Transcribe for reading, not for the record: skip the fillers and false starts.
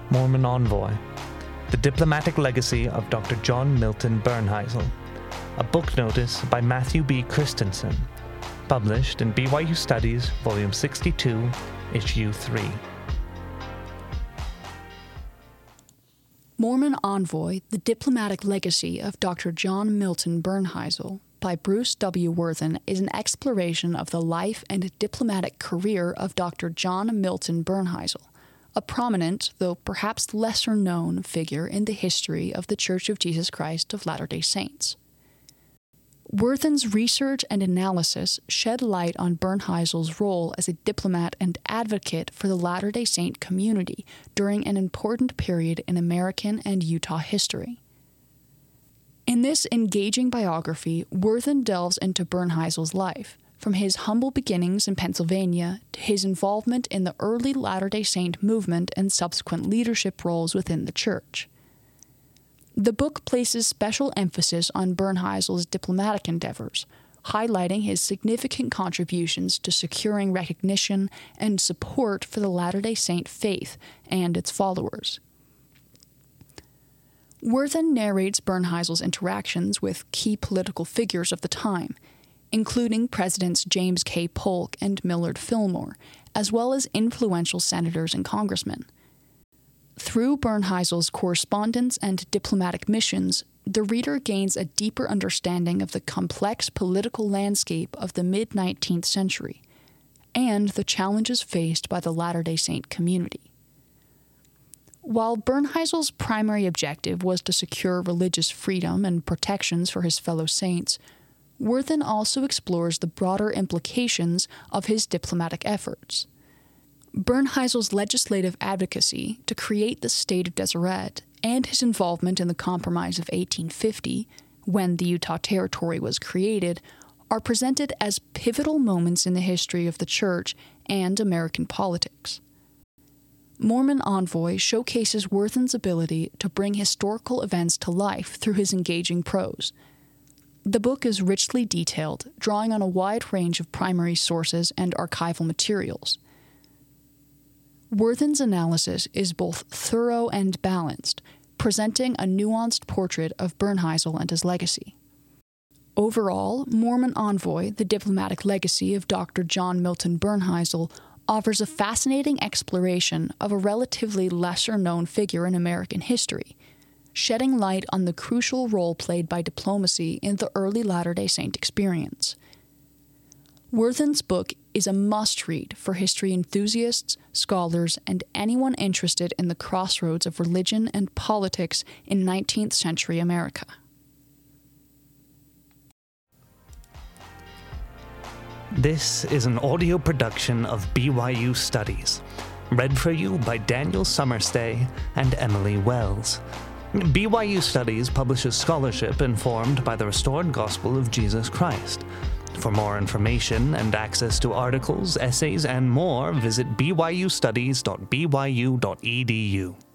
Mormon Envoy, The Diplomatic Legacy of Dr. John Milton Bernheisel, a book notice by Matthew B. Christensen, published in BYU Studies, Volume 62, Issue 3. Mormon Envoy, The Diplomatic Legacy of Dr. John Milton Bernheisel by Bruce W. Worthen is an exploration of the life and diplomatic career of Dr. John Milton Bernheisel, a prominent, though perhaps lesser-known, figure in the history of the Church of Jesus Christ of Latter-day Saints. Worthen's research and analysis shed light on Bernheisel's role as a diplomat and advocate for the Latter-day Saint community during an important period in American and Utah history. In this engaging biography, Worthen delves into Bernheisel's life, from his humble beginnings in Pennsylvania to his involvement in the early Latter-day Saint movement and subsequent leadership roles within the Church. The book places special emphasis on Bernheisel's diplomatic endeavors, highlighting his significant contributions to securing recognition and support for the Latter-day Saint faith and its followers. Worthen narrates Bernheisel's interactions with key political figures of the time, including Presidents James K. Polk and Millard Fillmore, as well as influential senators and congressmen. Through Bernheisel's correspondence and diplomatic missions, the reader gains a deeper understanding of the complex political landscape of the mid-19th century and the challenges faced by the Latter-day Saint community. While Bernheisel's primary objective was to secure religious freedom and protections for his fellow saints, Worthen also explores the broader implications of his diplomatic efforts. Bernheisel's legislative advocacy to create the state of Deseret and his involvement in the Compromise of 1850, when the Utah Territory was created, are presented as pivotal moments in the history of the Church and American politics. Mormon Envoy showcases Worthen's ability to bring historical events to life through his engaging prose. The book is richly detailed, drawing on a wide range of primary sources and archival materials. Worthen's analysis is both thorough and balanced, presenting a nuanced portrait of Bernheisel and his legacy. Overall, Mormon Envoy, The Diplomatic Legacy of Dr. John Milton Bernheisel, offers a fascinating exploration of a relatively lesser-known figure in American history, shedding light on the crucial role played by diplomacy in the early Latter-day Saint experience. Worthen's book is a must-read for history enthusiasts, scholars, and anyone interested in the crossroads of religion and politics in 19th century America. This is an audio production of BYU Studies, read for you by Daniel Summerstay and Emily Wells. BYU Studies publishes scholarship informed by the restored gospel of Jesus Christ. For more information and access to articles, essays, and more, visit byustudies.byu.edu.